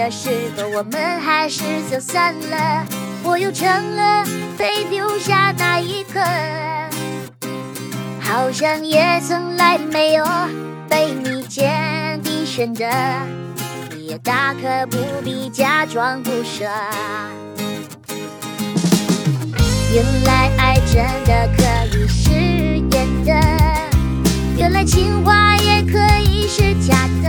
的时候，我们还是走散了，我又成了被丢下那一个，好像也从来没有被你坚定选择，你也大可不必假装不舍。原来爱真的可以是演的，原来情话也可以是假的，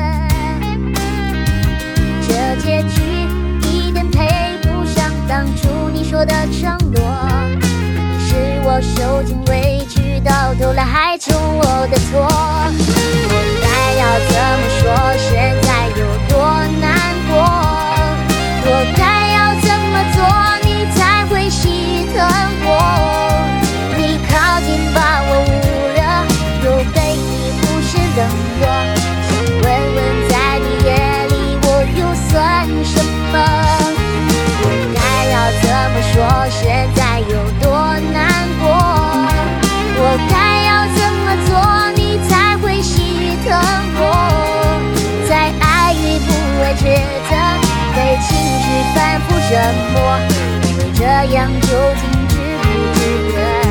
这结局一点配不上当初你说的承诺，是我受尽委屈，到头来还成我的错。我该要怎么说现在有多难过，我该要怎么做你才会心疼我，你靠近把我捂热，又被你忽视冷落，想问问在你眼里我又算什么，我该要怎么说现在有多难过，我该要怎么做你才会心疼我，在爱与不爱抉择，被情绪反复折磨，以为这样究竟值不值得。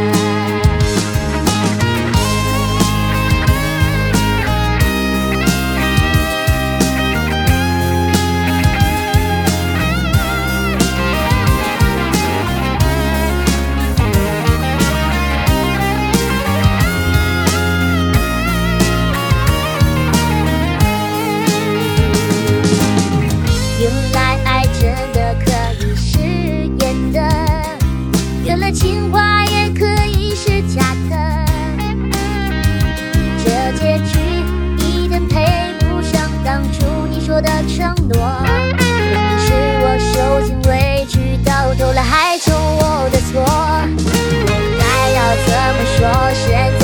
原来爱真的可以是演的，原来情话也可以是假的，这结局一点配不上当初你说的承诺，是我受尽委屈，到头来还成我的错，我该要怎么说现